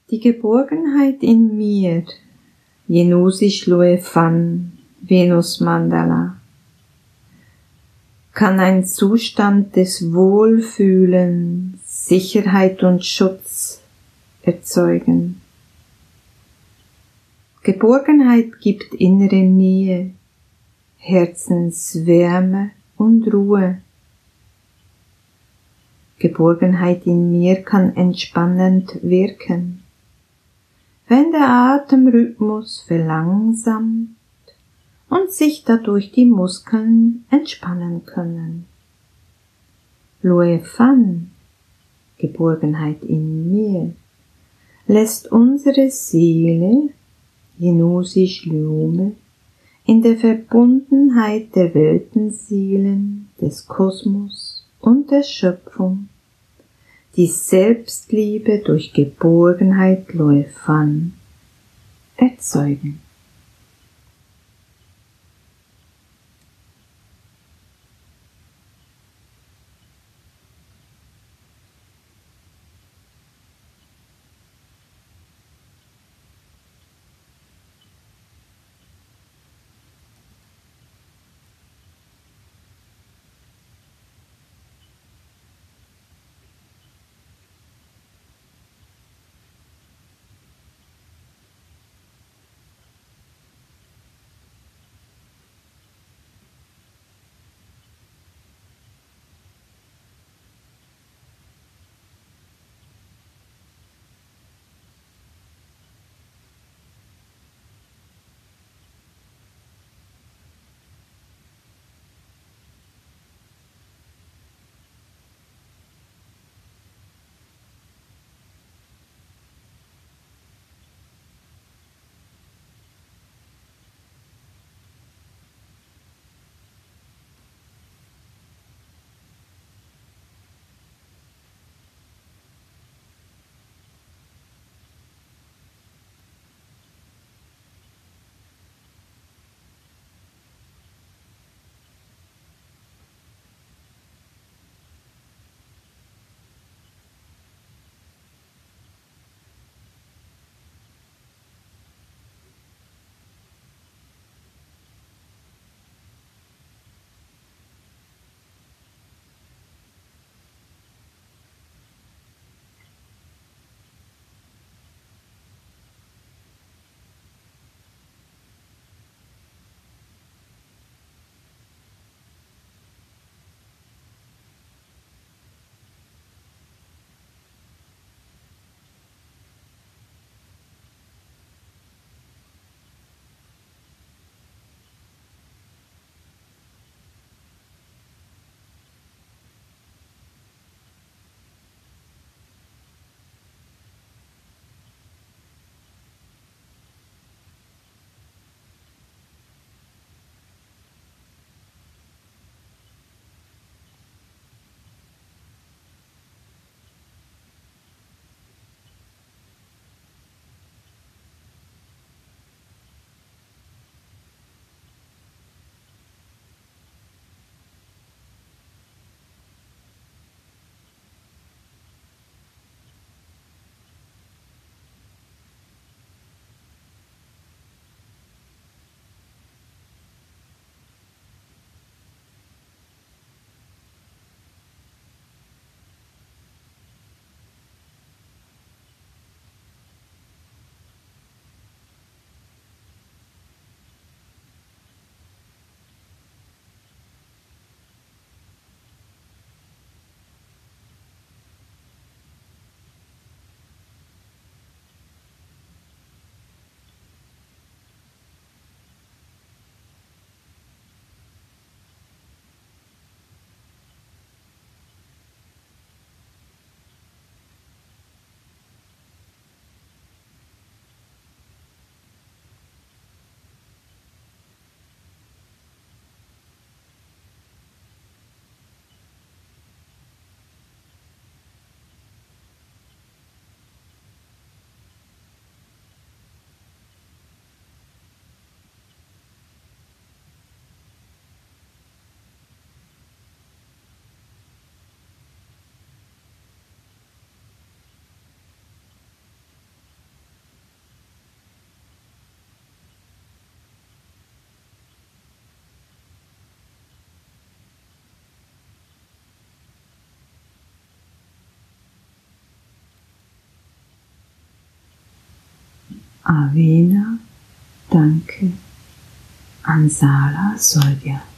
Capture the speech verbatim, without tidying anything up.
Die Geborgenheit in mir, Yenusi Shlue Fan, Venus Mandala, kann ein Zustand des Wohlfühlens, Sicherheit und Schutz erzeugen. Geborgenheit gibt innere Nähe, Herzenswärme und Ruhe. Geborgenheit in mir kann entspannend wirken, wenn der Atemrhythmus verlangsamt und sich dadurch die Muskeln entspannen können. Lue Fan, Geborgenheit in mir, lässt unsere Seele, Yenusi Shlume, in der Verbundenheit der Weltenseelen, des Kosmos und der Schöpfung, die Selbstliebe durch Geborgenheit Lue Fan erzeugen. Avena, danke, Ansala Soldia.